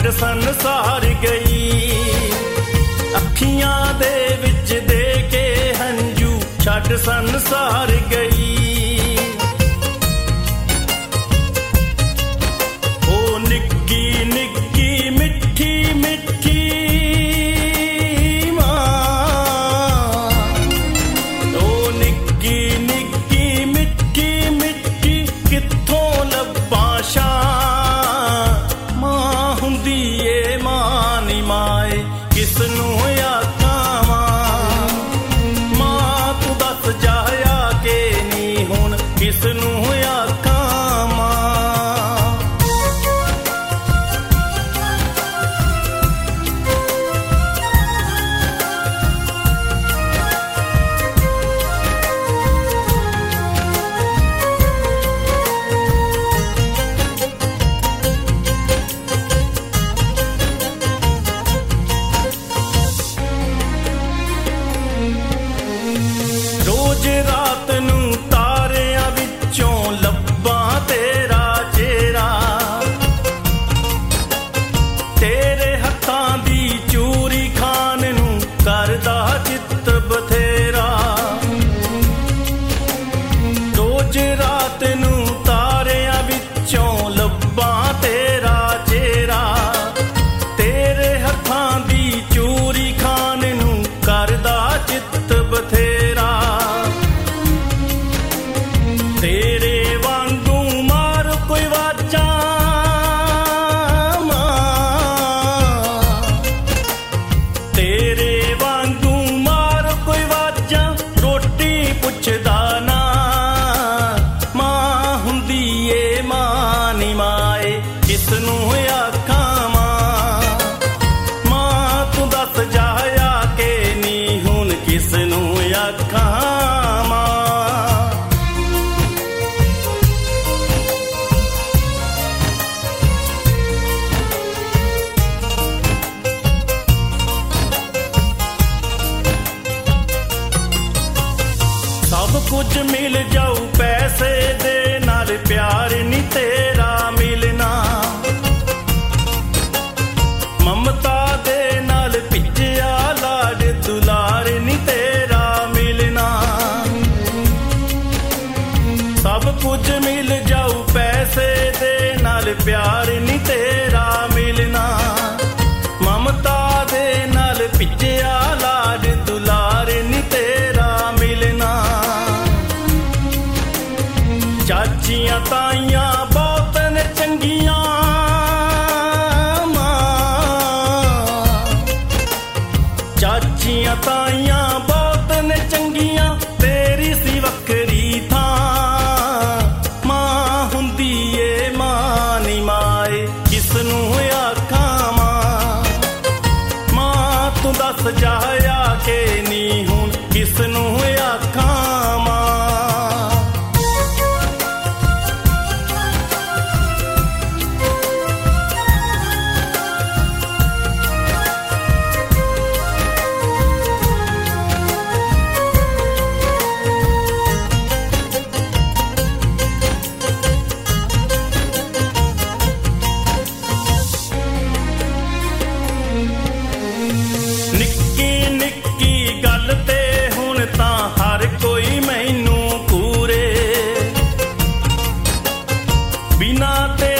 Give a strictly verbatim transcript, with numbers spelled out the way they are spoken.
ਛੱਡ ਸੰਸਾਰ ਗਈ। ਅੱਖੀਆਂ ਦੇ ਵਿੱਚ ਦੇ ਕੇ ਹੰਝੂ ਛੱਡ ਸੰਸਾਰ ਗਈ। ਉਹ ਨਿੱਕੀ ਨਿੱਕੀ ਮਿੱਠੀ ਮਿੱਠੀ ਮਾਂ, ਉਹ ਨਿੱਕੀ ਨਿੱਕੀ ਮਿੱਠੀ ਮਿੱਠੀ ਕਿੱਥੋਂ ਲੱਭਾਂ ਛਾਂ। ਮਾਂ ਹੁੰਦੀ ਏ ਮਾਂ ਨੀ ਮਾਏ ਕਿਸ ਨੂੰ ਆਖਾਂ ਮਾਂ। ਮਾਂ ਤੂੰ ਦੱਸ ਜਾਇਆ ਕਿ ਨੀ ਹੁਣ ਕਿਸ ਨੂੰ ਆਖਾਂ ਮਾਂ। ਰੋਜ਼ ਰਾਤ ਨੂੰ ਤਾਰਿਆਂ ਵਿੱਚੋਂ ਲੱਭਾਂ ਤੇਰਾ ਚਿਹਰਾ। ਤੇਰੇ ਹੱਥਾਂ ਦੀ ਚੂਰੀ ਖਾਣ ਨੂੰ ਕਰਦਾ ਚਿੱਤ ਬਥੇਰਾ। ਰੋਜ਼ ਰਾਤ ਨੂੰ ਤਾਰਿਆਂ ਵਿੱਚੋਂ ਲੱਭਾਂ ਤੇਰਾ ਚਿਹਰਾ। ਤੇਰੇ ਹੱਥਾਂ ਦੀ ਚੂਰੀ ਖਾਣ ਨੂੰ ਕਰਦਾ ਚਿੱਤ ਬਥੇਰਾ। ਤੇਰੇ ਵਾਂਗੂ ਮਾਰ ਕੋਈ ਵਾਜਾਂ ਮਾਂ। ਤੇਰੇ ਵਾਂਗੂ ਮਾਰ ਕੋਈ ਵਾਜਾਂ ਰੋਟੀ ਪੁੱਛਦਾ ਨਾ। ਮਾਂ ਹੁੰਦੀ ਏ ਮਾਂ ਨੀ ਮਾਏ ਕਿਸ ਨੂੰ ਆਖਾਂ ਮਾਂ। ਮਾਂ ਤੂੰ ਦੱਸ ਜਾਇਆ ਕਿ ਨੀ ਹੁਣ ਕਿਸ ਨੂੰ ਆਖਾਂ ਮਾਂ। ਸਭ ਕੁਝ ਮਿਲ ਜਾਊ ਪੈਸੇ ਦੇ ਨਾਲ ਪਿਆਰ ਨੀ ਤੇਰਾ ਮਿਲਣਾ। ਮਮਤਾ ਦੇ ਨਾਲ ਭਿੱਜਿਆ ਲਾਡ ਦੁਲਾਰ ਨੀ ਤੇਰਾ ਮਿਲਣਾ। ਸਭ ਕੁਝ ਮਿਲ ਜਾਊ ਪੈਸੇ ਦੇ ਨਾਲ ਪਿਆਰ ਨੀ ਤੇਰਾ ਮਿਲਣਾ। ਮਮਤਾ ਦੇ ਨਾਲ ਭਿੱਜਿਆ ਲਾਡ ਦੁਲਾਰ ਨੀ ਤੇਰਾ ਮਿਲਣਾ। ਚਾਚੀਆਂ ਤਾਈਆਂ ਬਹੁਤ ਨੇ ਚੰਗੀਆਂ ਮਾਂ। ਚਾਚੀਆਂ ਤਾਈਆਂ ਬਹੁਤ ਨੇ ਚੰਗੀਆਂ ਤੇਰੀ ਸੀ ਵੱਖਰੀ ਥਾਂ। ਮਾਂ ਹੁੰਦੀ ਏ ਮਾਂ ਨੀ ਮਾਏ ਕਿਸ ਨੂੰ ਆਖਾਂ ਮਾਂ। ਮਾਂ ਤੂੰ ਦੱਸ ਜਾਇਆ ਕਿ ਨੀ ਹੁਣ ਕਿਸ ਨੂੰ ਆਖਾਂ ਮਾਂ। ਨਿੱਕੀ ਨਿੱਕੀ ਗੱਲ ਤੇ ਹੁਣ ਤਾਂ ਹਰ ਕੋਈ ਮੈਨੂੰ ਪੂਰੇ। ਬਿਨਾਂ ਤੇ